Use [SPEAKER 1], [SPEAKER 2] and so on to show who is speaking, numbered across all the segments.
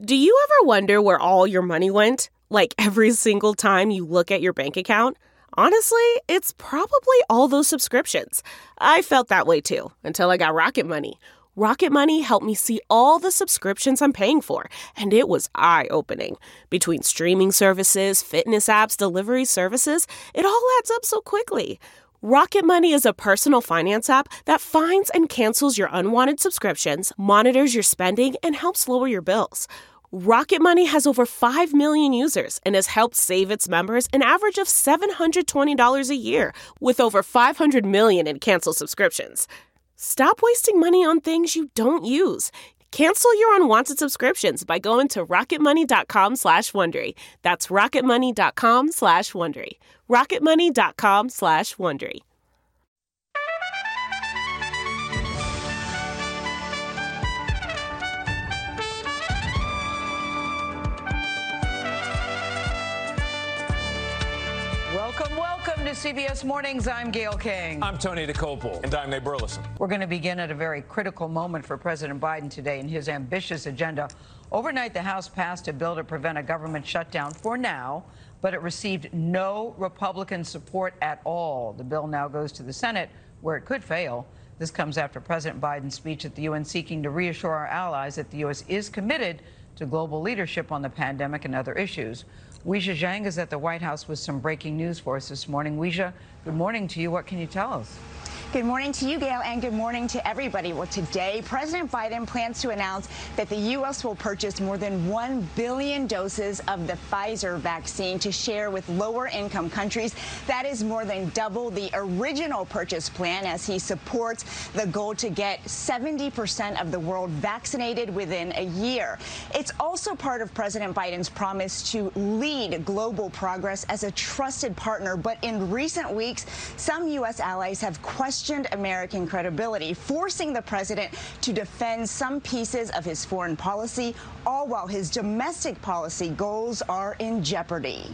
[SPEAKER 1] Do you ever wonder where all your money went? Like every single time you look at your bank account? Honestly, it's probably all those subscriptions. I felt that way too, until I got Rocket Money. Rocket Money helped me see all the subscriptions I'm paying for, and it was eye-opening. Between streaming services, fitness apps, delivery services, it all adds up so quickly. Rocket Money is a personal finance app that finds and cancels your unwanted subscriptions, monitors your spending, and helps lower your bills. Rocket Money has over 5 million users and has helped save its members an average of $720 a year, with over 500 million in canceled subscriptions. Stop wasting money on things you don't use. Cancel your unwanted subscriptions by going to rocketmoney.com/Wondery. That's rocketmoney.com/Wondery. rocketmoney.com/Wondery.
[SPEAKER 2] Welcome to CBS Mornings. I'm Gayle King.
[SPEAKER 3] I'm Tony DeCopel. And I'm Nate Burleson.
[SPEAKER 2] We're going to begin at a very critical moment for President Biden today in his ambitious agenda. Overnight, the House passed a bill to prevent a government shutdown for now, but it received no Republican support at all. The bill now goes to the Senate, where it could fail. This comes after President Biden's speech at the UN seeking to reassure our allies that the U.S. is committed to global leadership on the pandemic and other issues. Weijia Jiang is at the White House with some breaking news for us this morning. Weijia, good morning to you. What can you tell us?
[SPEAKER 4] Good morning to you, Gayle, and good morning to everybody. Well, today, President Biden plans to announce that the U.S. will purchase more than 1 billion doses of the Pfizer vaccine to share with lower-income countries. That is more than double the original purchase plan, as he supports the goal to get 70% of the world vaccinated within a year. It's also part of President Biden's promise to lead global progress as a trusted partner. But in recent weeks, some U.S. allies have questioned American credibility, forcing the president to defend some pieces of his foreign policy, all while his domestic policy goals are in jeopardy.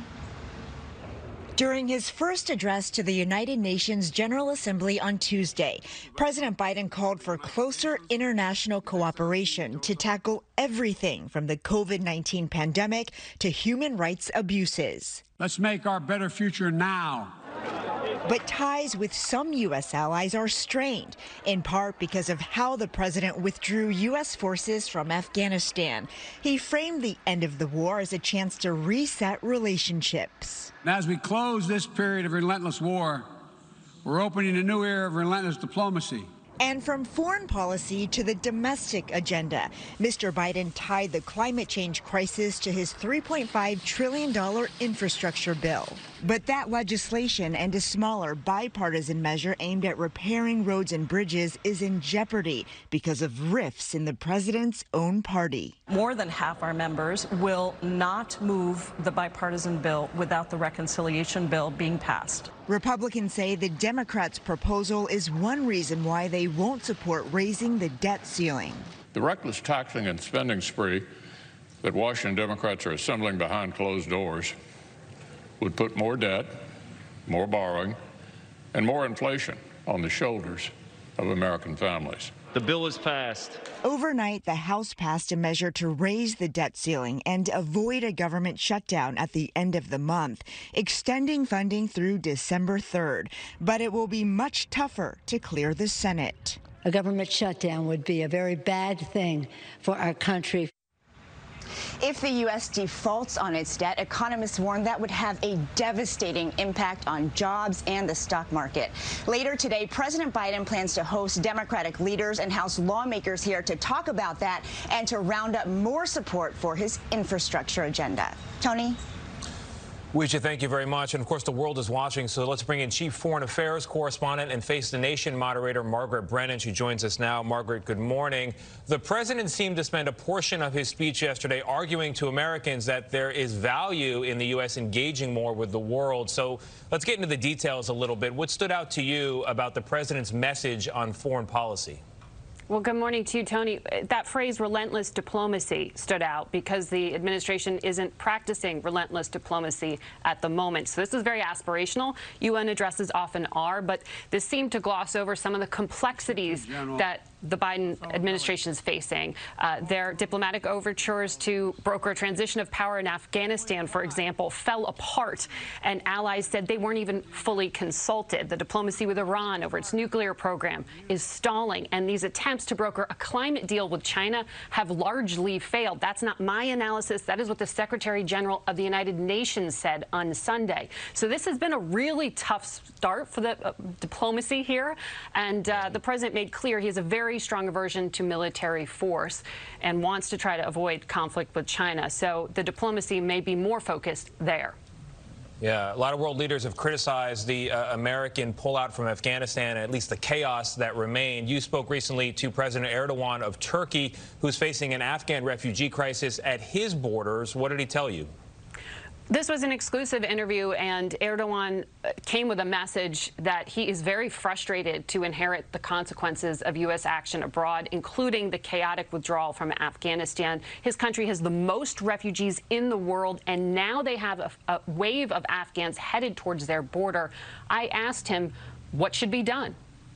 [SPEAKER 4] During his first address to the United Nations General Assembly on Tuesday, President Biden called for closer international cooperation to tackle everything from the COVID-19 pandemic to human rights abuses.
[SPEAKER 5] Let's make our better future now.
[SPEAKER 4] But ties with some U.S. allies are strained, in part because of how the president withdrew U.S. forces from Afghanistan. He framed the end of the war as a chance to reset relationships.
[SPEAKER 5] And as we close this period of relentless war, we're opening a new era of relentless diplomacy.
[SPEAKER 4] And from foreign policy to the domestic agenda, Mr. Biden tied the climate change crisis to his $3.5 trillion infrastructure bill. But that legislation and a smaller bipartisan measure aimed at repairing roads and bridges is in jeopardy because of rifts in the president's own party.
[SPEAKER 6] More than half our members will not move the bipartisan bill without the reconciliation bill being passed.
[SPEAKER 4] Republicans say the Democrats' proposal is one reason why they won't support raising the debt ceiling.
[SPEAKER 7] The reckless taxing and spending spree that Washington Democrats are assembling behind closed doors would put more debt, more borrowing, and more inflation on the shoulders of American families.
[SPEAKER 8] The bill is passed.
[SPEAKER 4] Overnight, the House passed a measure to raise the debt ceiling and avoid a government shutdown at the end of the month, extending funding through December 3rd. But it will be much tougher to clear the Senate.
[SPEAKER 9] A government shutdown would be a very bad thing for our country.
[SPEAKER 4] If the U.S. defaults on its debt, economists warn that would have a devastating impact on jobs and the stock market. Later today, President Biden plans to host Democratic leaders and House lawmakers here to talk about that and to round up more support for his infrastructure agenda. Tony?
[SPEAKER 3] Weijia, thank you very much. And of course, the world is watching, so let's bring in Chief Foreign Affairs Correspondent and Face the Nation moderator Margaret Brennan. She joins us now. Margaret, good morning. The president seemed to spend a portion of his speech yesterday arguing to Americans that there is value in the U.S. engaging more with the world. So let's get into the details a little bit. What stood out to you about the president's message on foreign policy?
[SPEAKER 10] Well, good morning to you, Tony. That phrase, relentless diplomacy, stood out because the administration isn't practicing relentless diplomacy at the moment. So this is very aspirational. UN addresses often are, but this seemed to gloss over some of the complexities that the Biden administration is facing. Their diplomatic overtures to broker a transition of power in Afghanistan, for example, fell apart, and allies said they weren't even fully consulted. The diplomacy with Iran over its nuclear program is stalling, and these attempts to broker a climate deal with China have largely failed. That's not my analysis. That is what the Secretary General of the United Nations said on Sunday. So this has been a really tough start for the diplomacy here, and the president made clear he has a very strong aversion to military force and wants to try to avoid conflict with China. So the diplomacy may be more focused there.
[SPEAKER 3] Yeah, a lot of world leaders have criticized the American pullout from Afghanistan, and at least the chaos that remained. You spoke recently to President Erdogan of Turkey, who's facing an Afghan refugee crisis at his borders. What did he tell you?
[SPEAKER 10] This was an exclusive interview, and Erdogan came with a message that he is very frustrated to inherit the consequences of U.S. action abroad, including the chaotic withdrawal from Afghanistan. His country has the most refugees in the world, and now they have a wave of Afghans headed towards their border. I asked him what should be done.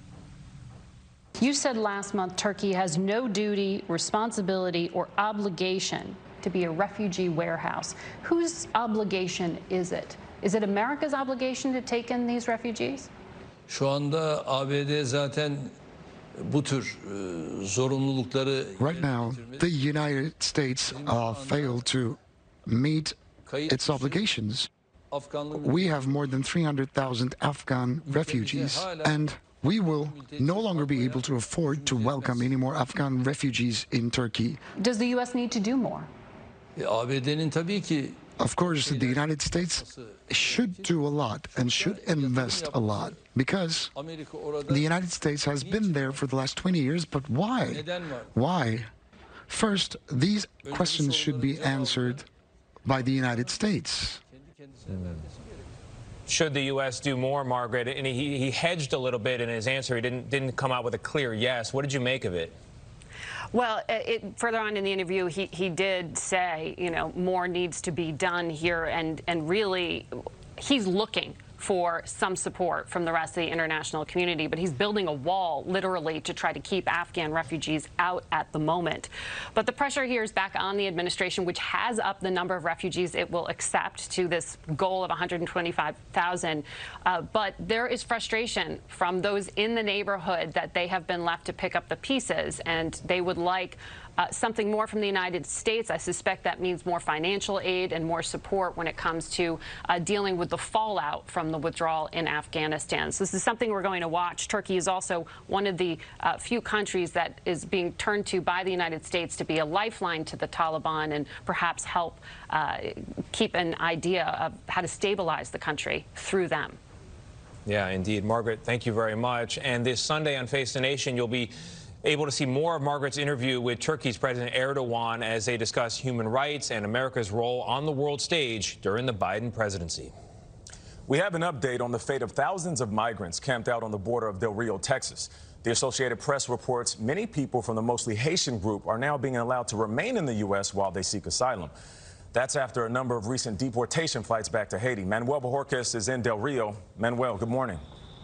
[SPEAKER 8] You said last month Turkey has no duty, responsibility, or obligation to be a refugee warehouse. Whose obligation is it? Is it America's obligation to take in these refugees?
[SPEAKER 11] Şu anda ABD zaten bu tür zorunlulukları
[SPEAKER 12] Right now, the United States failed to meet its obligations. We have more than 300,000 Afghan refugees, and we will no longer be able to afford to welcome any more Afghan refugees in Turkey.
[SPEAKER 8] Does the U.S. need to do more?
[SPEAKER 11] ABD'nin tabii ki
[SPEAKER 12] Of course, the United States should do a lot and should invest a lot, because the United States has been there for the last 20 years. But why? Why? First, these questions should be answered by the United States.
[SPEAKER 3] Should the U.S. do more, Margaret? And he hedged a little bit in his answer. He didn't come out with a clear yes. What did you make of it?
[SPEAKER 10] Well, further on in the interview, he did say, you know, more needs to be done here, and really he's looking for some support from the rest of the international community, but he's building a wall, literally, to try to keep Afghan refugees out at the moment. But the pressure here is back on the administration, which has upped the number of refugees it will accept to this goal of 125,000. But there is frustration from those in the neighborhood that they have been left to pick up the pieces, and they would like something more from the United States. I suspect that means more financial aid and more support when it comes to dealing with the fallout from the withdrawal in Afghanistan. So this is something we're going to watch. Turkey is also one of the few countries that is being turned to by the United States to be a lifeline to the Taliban and perhaps help keep an idea of how to stabilize the country through them.
[SPEAKER 3] Yeah, indeed. Margaret, thank you very much. And this Sunday on Face the Nation, you'll be able to see more of Margaret's interview with Turkey's President Erdogan as they discuss human rights and America's role on the world stage during the Biden presidency.
[SPEAKER 13] We have an update on the fate of thousands of migrants camped out on the border of Del Rio, Texas. The Associated Press reports many people from the mostly Haitian group are now being allowed to remain in the U.S. while they seek asylum. That's after a number of recent deportation flights back to Haiti. Manuel Bojorquez is in Del Rio. Manuel, good morning.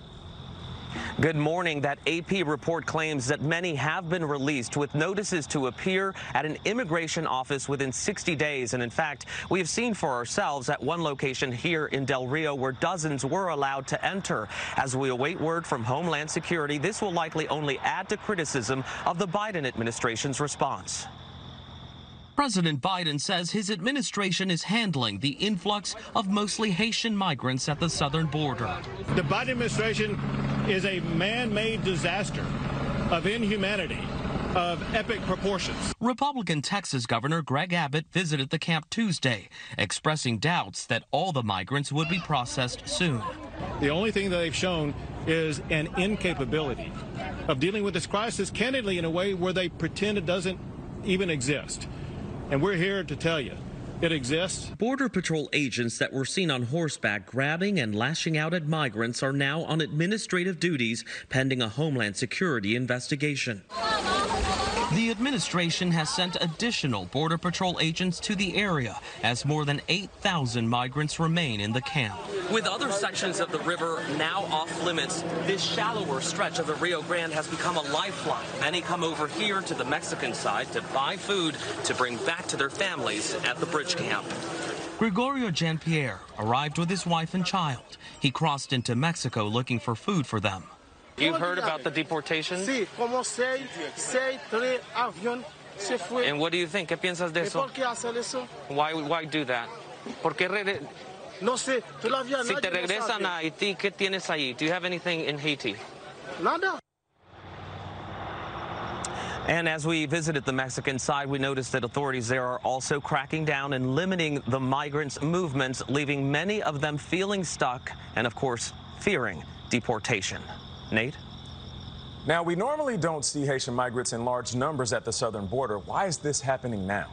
[SPEAKER 14] Good morning. That AP report claims that many have been released with notices to appear at an immigration office within 60 days. And in fact, we have seen for ourselves at one location here in Del Rio where dozens were allowed to enter. As we await word from Homeland Security, this will likely only add to criticism of the Biden administration's response.
[SPEAKER 15] President Biden says his administration is handling the influx of mostly Haitian migrants at the southern border.
[SPEAKER 16] The Biden administration is a man-made disaster of inhumanity, of epic proportions.
[SPEAKER 15] Republican Texas Governor Greg Abbott visited the camp Tuesday, expressing doubts that all the migrants would be processed soon.
[SPEAKER 16] The only thing that they've shown is an incapability of dealing with this crisis candidly in a way where they pretend it doesn't even exist. And we're here to tell you it exists.
[SPEAKER 15] Border Patrol agents that were seen on horseback grabbing and lashing out at migrants are now on administrative duties pending a Homeland Security investigation. The the administration has sent additional Border Patrol agents to the area as more than 8,000 migrants remain in the camp.
[SPEAKER 14] With other sections of the river now off limits, this shallower stretch of the Rio Grande has become a lifeline. Many come over here to the Mexican side to buy food to bring back to their families at the bridge camp.
[SPEAKER 15] Gregorio Jean-Pierre arrived with his wife and child. He crossed into Mexico looking for food for them.
[SPEAKER 14] You've heard about the deportation?
[SPEAKER 17] Sí, como tres aviones se fue.
[SPEAKER 14] And what do you think? ¿Qué piensas de eso?
[SPEAKER 17] ¿Por qué hacer eso?
[SPEAKER 14] Why do that? ¿Por qué
[SPEAKER 17] No sé, todavía
[SPEAKER 14] si
[SPEAKER 17] nadie
[SPEAKER 14] te
[SPEAKER 17] lo
[SPEAKER 14] regresan
[SPEAKER 17] sabe.
[SPEAKER 14] a Haití, ¿qué tienes ahí? Do you have anything in Haiti?
[SPEAKER 17] Nada.
[SPEAKER 14] And as we visited the Mexican side, we noticed that authorities there are also cracking down and limiting the migrants' movements, leaving many of them feeling stuck and, of course, fearing deportation. Nate?
[SPEAKER 13] Now, we normally don't see Haitian migrants in large numbers at the southern border. Why is this happening now?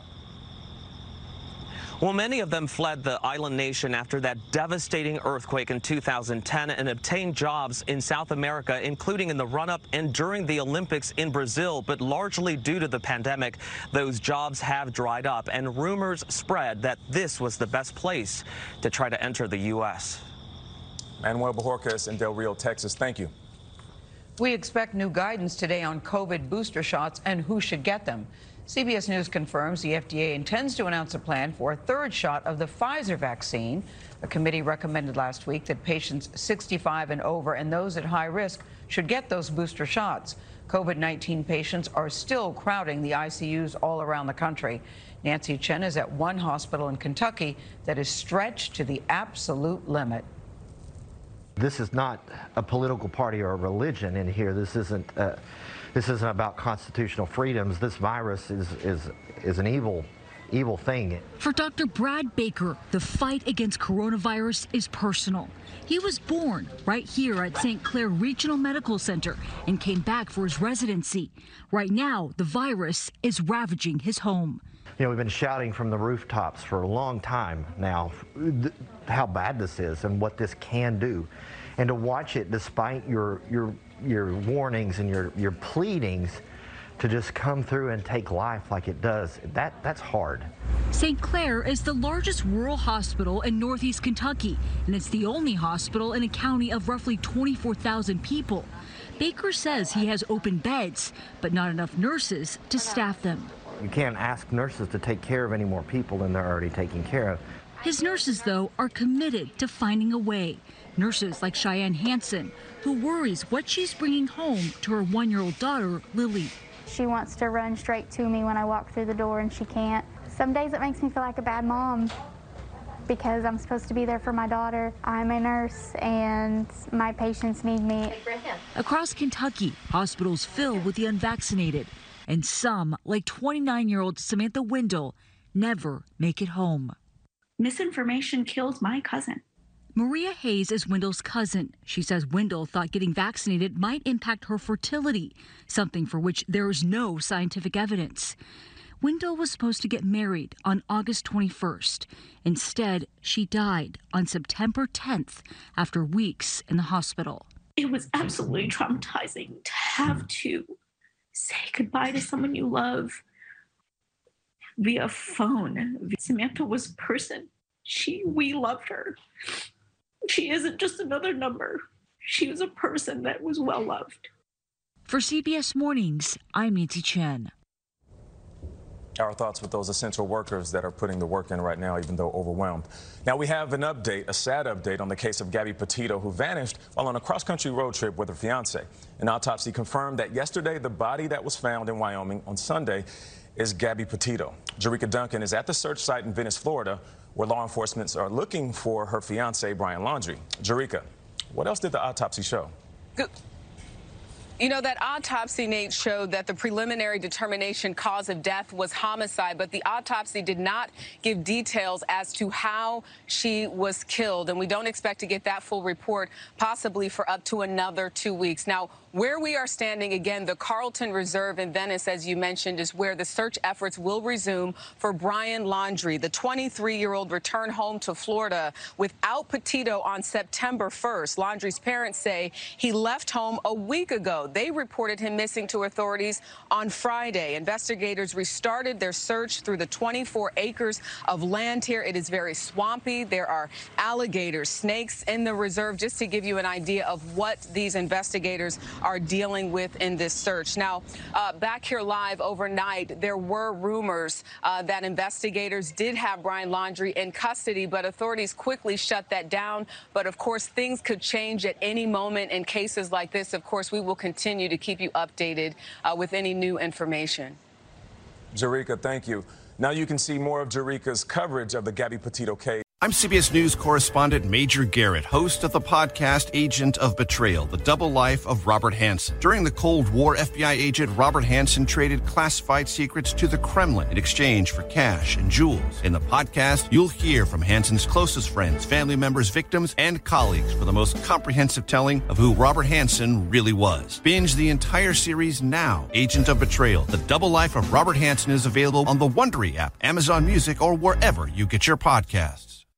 [SPEAKER 14] Well, many of them fled the island nation after that devastating earthquake in 2010 and obtained jobs in South America, including in the run-up and during the Olympics in Brazil. But largely due to the pandemic, those jobs have dried up, and rumors spread that this was the best place to try to enter the U.S.
[SPEAKER 13] Manuel Bojorquez in Del Rio, Texas. Thank you.
[SPEAKER 2] We expect new guidance today on COVID booster shots and who should get them. CBS News confirms the FDA intends to announce a plan for a third shot of the Pfizer vaccine. A committee recommended last week that patients 65 and over and those at high risk should get those booster shots. COVID-19 patients are still crowding the ICUs all around the country. Nancy Chen is at one hospital in Kentucky that is stretched to the absolute limit.
[SPEAKER 18] This is not a political party or a religion in here. This isn't about constitutional freedoms. This virus is an evil thing.
[SPEAKER 19] For Dr. Brad Baker, the fight against coronavirus is personal. He was born right here at St. Clair Regional Medical Center and came back for his residency. Right now, the virus is ravaging his home.
[SPEAKER 18] You know, we've been shouting from the rooftops for a long time now how bad this is and what this can do. And to watch it, despite your warnings and your pleadings, to just come through and take life like it does, that's hard.
[SPEAKER 19] St. Clair is the largest rural hospital in Northeast Kentucky, and it's the only hospital in a county of roughly 24,000 people. Baker says he has open beds, but not enough nurses to staff them.
[SPEAKER 18] You can't ask nurses to take care of any more people than they're already taking care of.
[SPEAKER 19] His nurses, though, are committed to finding a way. Nurses like Cheyenne Hansen, who worries what she's bringing home to her one-year-old daughter, Lily.
[SPEAKER 20] She wants to run straight to me when I walk through the door, and she can't. Some days it makes me feel like a bad mom because I'm supposed to be there for my daughter. I'm a nurse, and my patients need me.
[SPEAKER 19] Across Kentucky, hospitals fill with the unvaccinated, and some, like 29-year-old Samantha Wendell, never make it home.
[SPEAKER 21] Misinformation killed my cousin.
[SPEAKER 19] Maria Hayes is Wendell's cousin. She says Wendell thought getting vaccinated might impact her fertility, something for which there is no scientific evidence. Wendell was supposed to get married on August 21st. Instead, she died on September 10th after weeks in the hospital.
[SPEAKER 21] It was absolutely traumatizing to have to say goodbye to someone you love via phone. Samantha was a person. We loved her. She isn't just another number. She was a person that was well loved.
[SPEAKER 19] For CBS Mornings, I'm Nancy Chen.
[SPEAKER 13] Our thoughts with those essential workers that are putting the work in right now, even though overwhelmed. Now we have an update, a sad update on the case of Gabby Petito, who vanished while on a cross-country road trip with her fiance. An autopsy confirmed that yesterday the body that was found in Wyoming on Sunday is Gabby Petito. Jerika Duncan is at the search site in Venice, Florida, where law enforcement are looking for her fiance, Brian Laundrie. Jerika, what else did the autopsy show?
[SPEAKER 22] You know, that autopsy, Nate, showed that the preliminary determination cause of death was homicide, but the autopsy did not give details as to how she was killed. And we don't expect to get that full report possibly for up to another 2 weeks. Now, where we are standing, again, the Carlton Reserve in Venice, as you mentioned, is where the search efforts will resume for Brian Laundrie. The 23-year-old returned home to Florida without Petito on September 1st. Laundrie's parents say he left home a week ago. They reported him missing to authorities on Friday. Investigators restarted their search through the 24 acres of land here. It is very swampy. There are alligators, snakes in the reserve, just to give you an idea of what these investigators are dealing with in this search. Now, back here live overnight, there were rumors that investigators did have Brian Laundrie in custody, but authorities quickly shut that down. But of course, things could change at any moment in cases like this. Of course, we will continue to keep you updated with any new information.
[SPEAKER 13] Jericka, thank you. Now you can see more of Jericka's coverage of the Gabby Petito case.
[SPEAKER 1] I'm CBS News correspondent Major Garrett, host of the podcast Agent of Betrayal, The Double Life of Robert Hanssen. During the Cold War, FBI agent Robert Hanssen traded classified secrets to the Kremlin in exchange for cash and jewels. In the podcast, you'll hear from Hanssen's closest friends, family members, victims, and colleagues for the most comprehensive telling of who Robert Hanssen really was. Binge the entire series now. Agent of Betrayal, The Double Life of Robert Hanssen is available on the Wondery app, Amazon Music, or wherever you get your podcasts.